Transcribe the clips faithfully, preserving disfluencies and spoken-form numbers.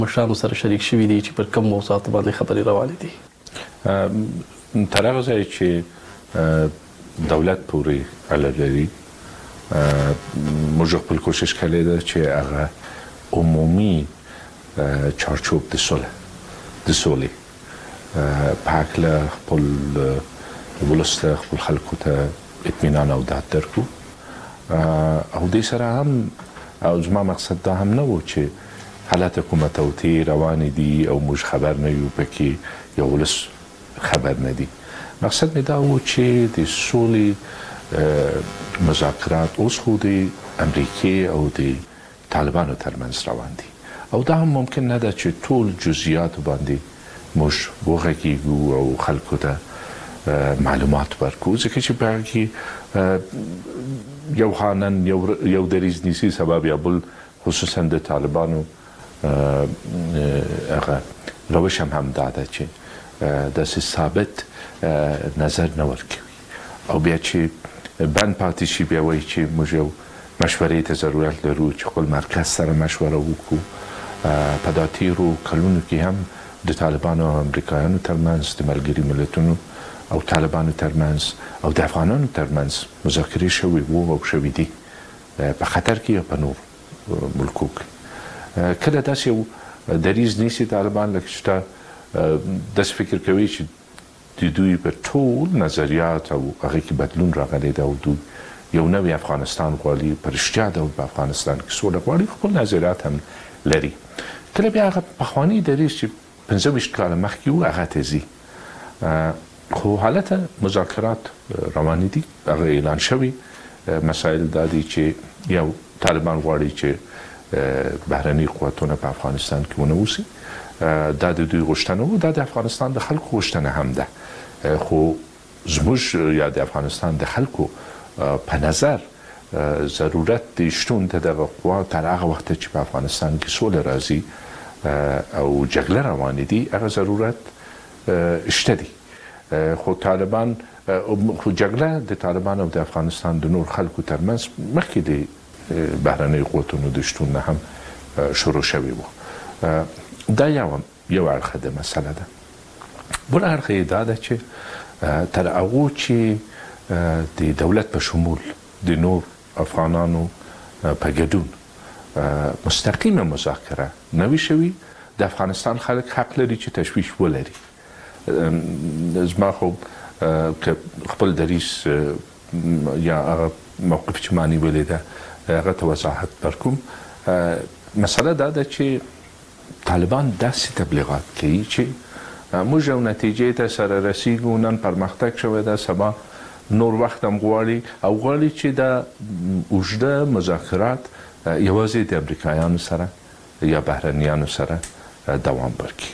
مشرانو سره شریک شوي دي چې پر کوم موضوعات باندې خبرې روانې دي؟ تر هغه ځایه چې دولت پورې اړه لري موږ خپل کوشش کړی ده چې هغه عمومي چارچوب د سوله د سولې په هکله خپل ولس ته خپل خلکو ته اطمینان او ډاډ درکړو او دې سره هم او زما مقصد دا هم نه و چې حالت حکومت او تی روان دي او موږ خبر نه یو پکې یو ولس خبر نه دي. مقصد مې دا و چې د سولې مذاکرات اوس خو د امریکې او د طالبانو ترمنځ روان دي او دا هم ممکن نه ده چې ټول جزئیات باندې موږ وغږیږو او خلکو ته معلومات ورکړو ځکه چې په هغه کې یو خانن یو دریځ نیسي سبب یا بل خصوصا د طالبانو هغه روش هم هم دا ده چې داسې ثابت نظر نه ورکوي او بیا چې بند پاتې شي بیا وایي چې موږ یو مشورې ته ضرورت لرو چې خپل مرکز سره مشوره وکړو. په دا تیرو کلونو کې هم د طالبانو او امریکایانو ترمنځ د ملګري ملتونو او طالبانو ترمنځ او د افغانانو ترمنځ مذاکرې شوي وو او شوي دي په خطر کې یا په نور ملکو کې. کله داسې یو دریځ نیسي طالبان لکه چې داسې فکر کوي چې د دوی په ټول نظریات او هغه کې بدلون راغلی دی او دوی یو نوی افغانستان غواړي په رښتیا ډول په افغانستان کې سوله غواړي خپل نظریات هم لري. کله بیا هغه پخواني دریځ چې پنځه ویشت کاله مخکې و هغه ته ځي خو حالت مذاکرات روانې دي هغه اعلان شوي. مسایل دا دي چې یو طالبان غواړي چې بهرني قوتونه په افغانستان کې ونه اوسي دا د دوی غوښتنه و دا د افغانستان د خلکو غوښتنه هم ده خو زموږ یا د افغانستان د خلکو په نظر ضرورت د شتون د دغه قوا تر هغه وخت چې په افغانستان کې سوله راځي او جګړه روانې دي هغه ضرورت شته دي خو طالبان خو جګړه د طالبان او د افغانستان د نور خلکو ترمنځ مخکې د بهرني قوتونو د شتون نه هم شروع شوی و. دا یو یو اړخ د مسله ده. بل اړخ یې دا ده چې تر هغو چې د دولت په شمول د نور افغانانو په ګډون مستقیمه مذاکره نوي شوي د افغانستان خلک حق لري چې تشویش ولري. زما خو که خپل دریځ یا هغه موقف چې ما نیولې ده هغه ته وضاحت ورکوم. مسله دا ده چې طالبان داسې تبلیغات کوي چې موږ یو نتیجې ته سره رسیږو نن پرمختګ شوی ده سبا نور وخت هم غواړي او غواړي چې دا اوږده مذاکرات یوازې د امریکایانو سره یا بهرنیانو سره دوام ورکړي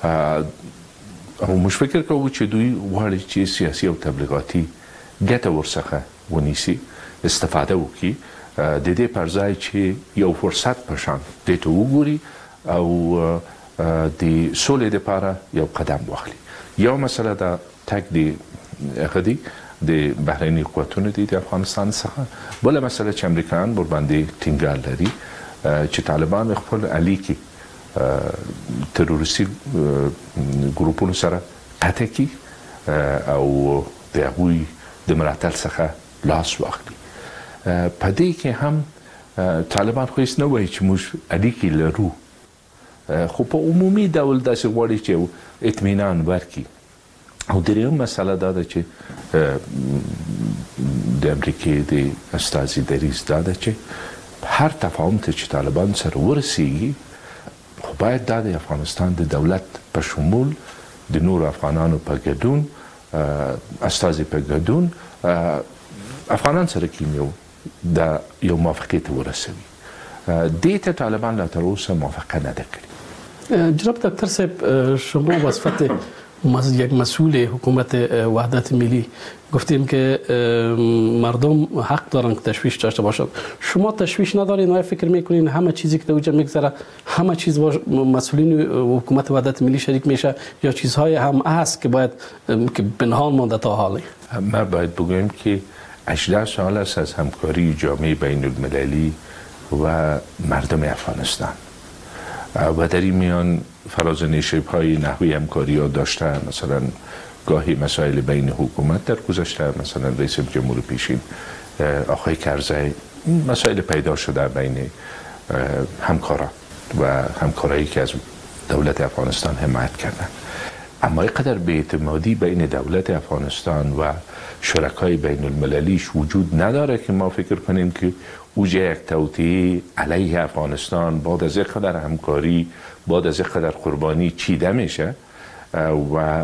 او موږ فکر کوو چې دوی غواړي چې سیاسي او تبلیغاتي ګټه ورڅخه ونیسي استفاده وکړي د دې پر ځای چې یو فرصت په شان دې ته وګوري او د سولې لپاره یو قدم واخلي. یو مسله دا تک دی هغه دی د بهرني قوتونو دي د افغانستان څخه. بله مسله چې امریکایان ورباندې ټینګار لري چې طالبان خپل اړیکې تروریستي ګروپونو سره قطع کړي او د هغوی د ملاتړ څخه لاس واخلي. په دې کې هم طالبان خو هیڅ نه وایي چې موږ اړیکې لرو خو په عمومي ډول داسې غواړي چې اطمینان ورکړي. او درېیم مسله دا ده چې د امریکې د استازي دریځ دا ده چې هر تفاهم ته چې طالبان سره ورسیږي خو باید دا د افغانستان د دولت په شمول د نور افغانانو په ګډون استازي په ګډون افغانان سره کیمیو دا یو موافقې ته ورسوي. دې ته طالبان لا تر اوسه موافقه نده کړې. جناب دکتر صاحب شما وصفت یک مسئول حکومت وحدت ملی گفتیم که مردم حق دارن که تشویش داشته باشند. شما تشویش ندارین و فکر میکنین همه چیزی که دوجا میگذره همه چیز با مسئولین حکومت وحدت ملی شریک میشه یا چیزهای هم هست که باید که پنهان مانده تا حالی؟ ما باید بگویم که هجده سال است از همکاری جامعه بین المللی و مردم افغانستان و در این میان فراز نشیب‌های نحوی همکاری ها داشتن، مثلا گاهی مسائل بین حکومت در گذشته، مثلا رئیس جمهور پیشین آقای کرزی، مسائل پیدا شده بین همکارا و همکارایی که از دولت افغانستان حمایت کردن. اما اینقدر بی‌اعتمادی بین دولت افغانستان و شرکای بین المللیش وجود نداره که ما فکر کنیم که اوج یک توطئه علیه افغانستان بعد از اینقدر همکاری، بعد از اینقدر قربانی چیده میشه و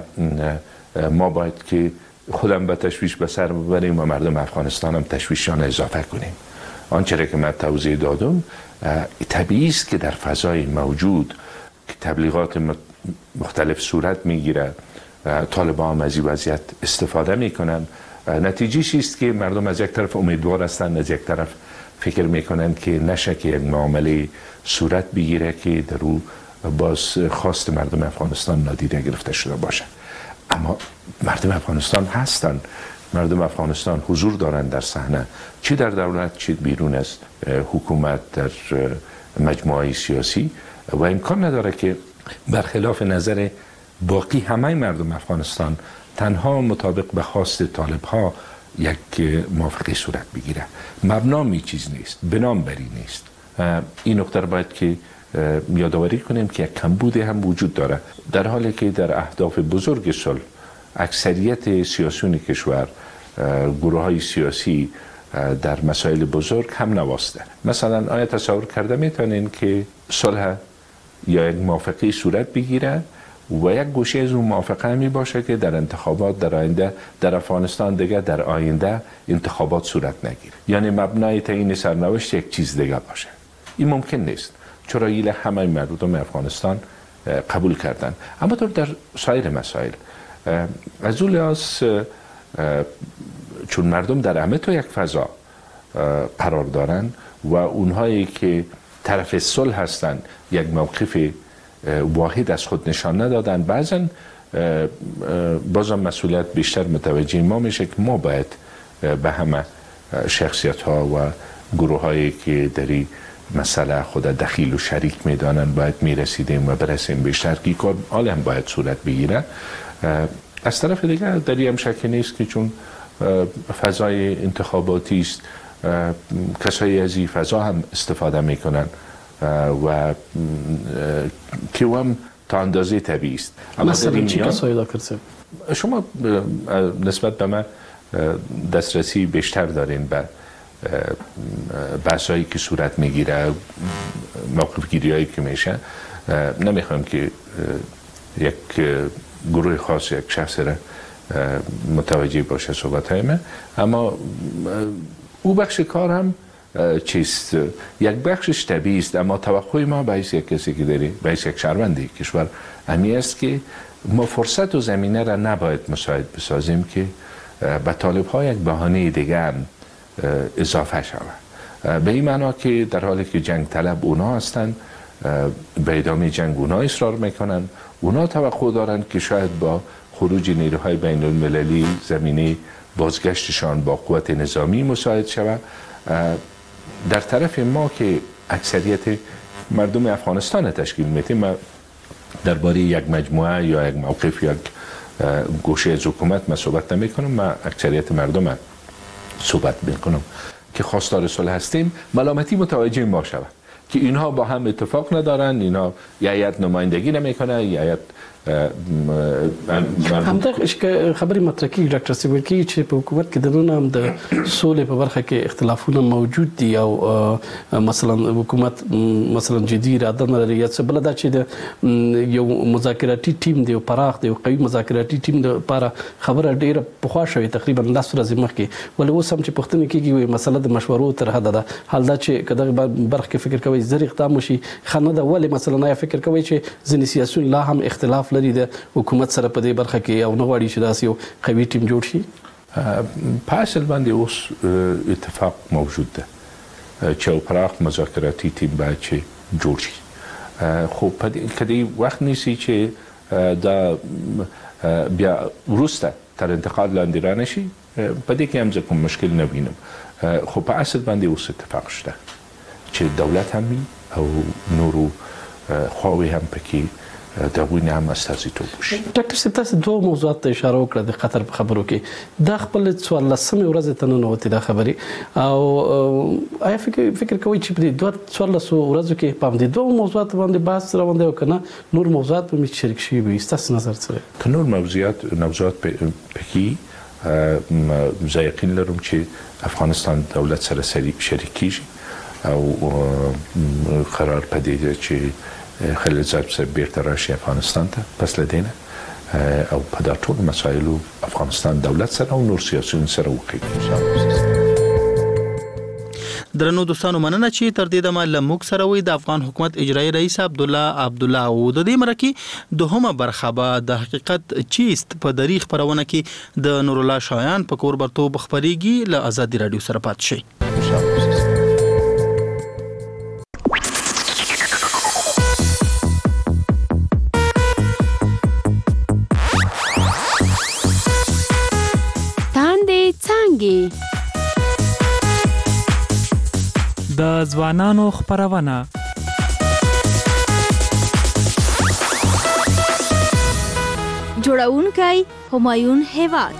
ما باید که خودم به تشویش به سر ببریم و مردم افغانستان هم تشویشان اضافه کنیم. آنچه که من توضیح دادم طبیعی است که در فضای موجود که تبلیغات مختلف صورت میگیره، طالبان از این وضعیت استفاده میکنن، نتیجهش است که مردم از یک طرف امیدوار هستند، از یک طرف فکر میکنن که نشه که یک معامله صورت بگیره که در او باز خواست مردم افغانستان نادیده گرفته شده باشه. اما مردم افغانستان هستن، مردم افغانستان حضور دارند در صحنه، چه در دولت چه بیرون از حکومت، در مجموعه سیاسی، و امکان نداره که برخلاف نظر باقی همه مردم افغانستان تنها مطابق به خواست طالب ها یک موافقه صورت بگیره. مبنامی چیز نیست، بنابری نیست. این نکته باید که یادآوری کنیم که یک کمبود هم وجود داره، در حالی که در اهداف بزرگ صلح اکثریت سیاسیون کشور، گروه های سیاسی در مسائل بزرگ هم نواسته. مثلا آیا تصور کرده میتونین که صلح یا یک موافقه صورت بگیره و یک گوشه از اون موافقه می باشه که در انتخابات در آینده در افغانستان دیگه در آینده انتخابات صورت نگیره، یعنی مبنای تعیین سرنوشت یک چیز دیگه باشه؟ این ممکن نیست، چرا ایله همه مردم افغانستان قبول کردن. اما در سایر مسائل از اون لحاظ چون مردم در همه تو یک فضا قرار دارن و اونهایی که طرف صلح هستند یک موقف واحد از خود نشان ندادن، بعضا بازم مسئولیت بیشتر متوجه ما میشه که ما باید به همه شخصیت ها و گروه هایی که در این مسئله خود دخیل و شریک میدانن باید میرسیدیم و برسیم بیشتر که کار حال هم باید صورت بگیره. از طرف دیگر در این هم شکی نیست که چون فضای انتخاباتی است، کسایی از این فضا هم استفاده میکنن و که هم تا اندازه طبیعی است. مثلا چی کسایی دا کرده؟ شما نسبت به من دسترسی بیشتر دارین به بحثایی که صورت میگیره، موقف گیری هایی که میشه. نمیخوام که یک گروه خاص یک شخص را متوجه باشه صحبت های من، اما او بخش کار هم چیست؟ یک بخشش طبیعی است، اما توقع ما به حیث یک کسی که داریم، به حیث یک شهروند کشور همی است که ما فرصت و زمینه را نباید مساعد بسازیم که به طالب ها یک بهانه دیگه هم اضافه شود، به این معنا که در حالی که جنگ طلب اونا هستند، به ادامه جنگ اونا اصرار میکنن، اونا توقع دارن که شاید با خروج نیروهای بین المللی زمینه بازگشتشان با قوت نظامی مساعد شود. در طرف ما که اکثریت مردم افغانستان تشکیل میدیم، درباره یک مجموعه یا یک موقف یا یک گوشه از حکومت من صحبت نمی کنم، من اکثریت مردم صحبت میکنم که خواستار صلح هستیم، ملامتی متوجه ما شود که اینها با هم اتفاق ندارن، اینها یا هیئت نمایندگی نمیکنه یا هیئت همدغه که خبري مطرح کیږي ډاکټر سیبل کی چې په حکومت کې دنه هم د سولې په برخه کې اختلافونه موجود دي او مثلا حکومت مثلا جدي اراده نه لري یا څه بل دا چې د یو مذاکراتي ټیم دی او پراخ دی او قوي مذاکراتي ټیم د لپاره خبره ډیره پخوا شوې تقریبا لاس ورځې مخکې ولې اوس هم چې پښتنه کېږي مسله د مشورو تر حد ده حال دا چې کله برخه کې فکر کوي زری اقدام وشي خنه ده ولې مثلا نه فکر کوي چې ځینې سیاسيون لا هم اختلاف لري د حکومت سره په دې برخه کې او نه غواړي چې داسې یو قوي ټیم جوړ شي. په اصل باندې اوس اتفاق موجود ده چې یو پراخ مذاکراتي ټیم باید چې جوړ شي، خو په دې وخت نیسي چې دا بیا وروسته تر انتقال لاندې رانشي، په دې کې هم زه کوم مشکل نه وینم. خو په اصل باندې اوس اتفاق شته چې دولت هم او نورو خواوې هم پکې د هغوی نه هم استازیتوب وشي. ډاکټر صاحب تاسو دوه موضوعات ته اشاره وکړه د قطر په خبرو کې. دا خپل څوارلسمې ورځې ته ننوتې دا خبرې او آیا فکر فکر کوئ چې په دې دوه څوارلسو ورځو کې په همدې دوه موضوعاتو باندې بحث روان دی او که نه نور موضوعات به مې شریک شوي وي؟ ستاسو نظر څه دی؟ که نور موضوعات موضوعات پکې زه یقین لرم چې افغانستان دولت سره شریک کیږي او قرار په دې دی چې خلیلزاد صاحب بیرته راشي افغانستان ته پس له دې نه او په دا ټول مسایلو افغانستان دولت سره او نور سیاسيون سره وکړي. درنو دوستانو مننه چې تر دې دمه لموږ سره وي. د افغان حکومت اجرایی رئیس عبدالله عبدالله او د دې مرکه دوهمه برخه به د حقیقت چیست په دریغ پرونه کې د نور الله شایان په کور برتوب خبريږي. له آزادي رادیو سره پات شي. د ځوانانو خبرونه جوړونکی همایون هیواد.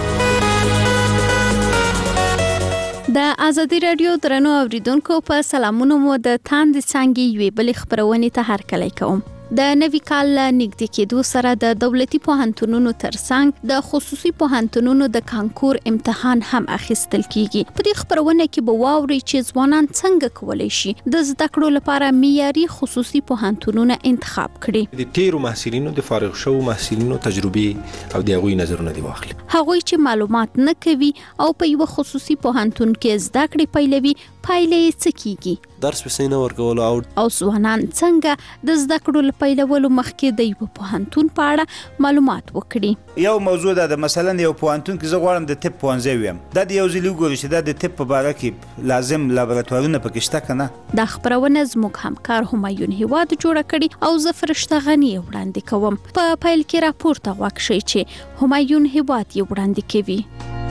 د آزادي رادیو درنو اوریدونکو په سلامونو مو د تاند څنګه یوې بل خبرونه ته هرکلی کوم. د نوي کال نږدې کېدو سره د دولتي پوهنتونونو ترڅنګ د خصوصي پوهنتونونو د کانکور امتحان هم اخیستل کیږي. په دې خبرونه کې به واوري چې ځوانان څنګه کولای شي د زده کړو لپاره معیاري خصوصي پوهنتونونه انتخاب کړي. د تیرو محصلینو د فارغ شوو محصلینو تجربې او د هغوی نظرونه دی واخلي. هغوی چې معلومات نه کوي او په یو خصوصي پوهنتون کې زده کړې پیلوي پایلې څه کیږي؟ درس په سینه ورکول او او ځوانان څنګه د زده کړو پیلولو مخکې د یو پوهنتون په اړه معلومات وکړي. یو موضوع ده مثلا یو پوهنتون کې زه غواړم د طب پوهنځی ویم، دا د یو ځل وګورئ چې دا د طب په باره کې لازم لابراتوارونه پکې شته که نه. دا خبرونه زموږ همکار همایون هیواد جوړه کړي او زه فرشته غنی وړاندې کوم. په پیل کې راپورته غوږ شئ چې همایون هیواد یې وړاندې کوي.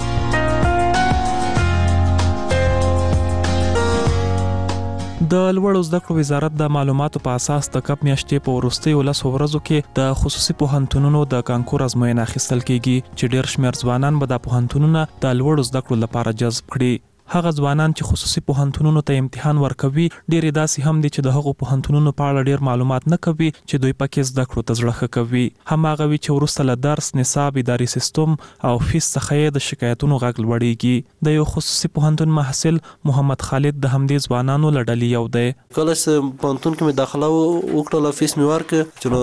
د لوړو زده کړو وزارت د معلوماتو په اساس د کپ میاشتې په وروستیو لسو ورځو کې د خصوصي پوهنتونونو د کانکور ازموینه اخیستل کیږي چې ډېر شمېر ځوانان به د پوهنتونونو د لوړو زده کړو لپاره جذب کړي. هغه ځوانان چې خصوصي پوهنتونونو ته امتحان ورکوي ډېر داسې هم دي چې د هغو پوهنتونونو په اړه ډېر معلومات نه کوي چې دوی پکې زده کړو ته زړه ښه کوي. هماغه وي چې وروسته له درس، نصاب، اداري سیستم او فیس څخه یې د شکایتونو غږ لوړیږي. د یو خصوصي پوهنتون محصل محمد خالد د همدې ځوانانو له ډلې یو دی. کله چې پوهنتون کې مې داخله وکړله فیس مې ورکړ چې